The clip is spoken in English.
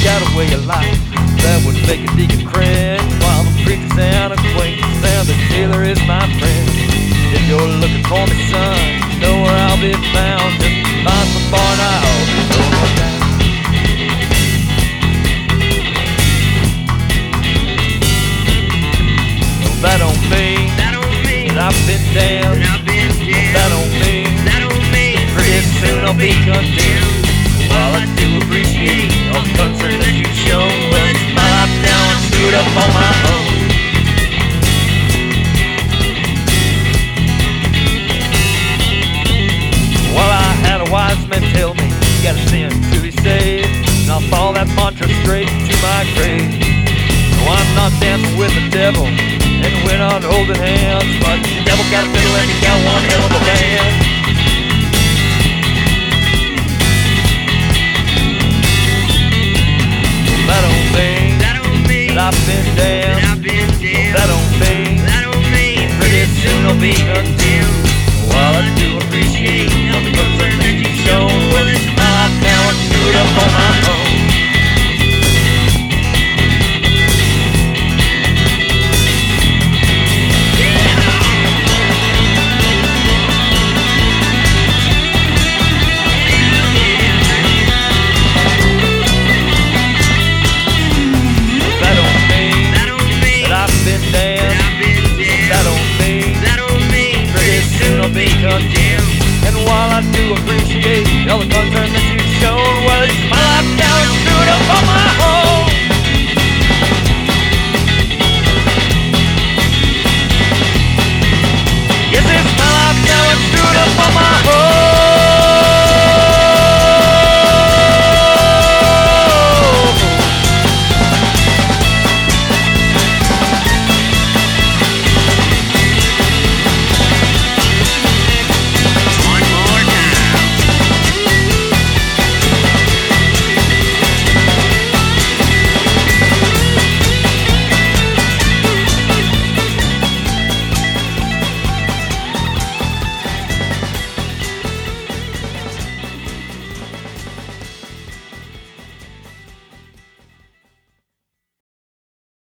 got a way of life that would make a deacon cringe, while the preacher's an acquaintance and the jailer is my friend. If you're looking for me, son, you know where I'll be found. Just find some bar and I'll be going down. No, that don't mean that I've been damned. That don't mean pretty soon I'll be condemned. While I do appreciate all the concern that you've shown, well, it's my life now and screwed up on my own. Well, I had a wise man tell me, you gotta sin to be saved, and I'll follow that mantra straight to my grave. No, I'm not dancing with the devil, and we're not holding hands, but the devil got a fiddle and he got one hell of a band. That don't mean that I've been damned. That don't mean pretty soon I'll be condemned. While I do appreciate all the concern that you've shown, well, it's my life now and screwed up on my own. Be condemned. And while I do appreciate all the concern that you've shown, well, it's my life now.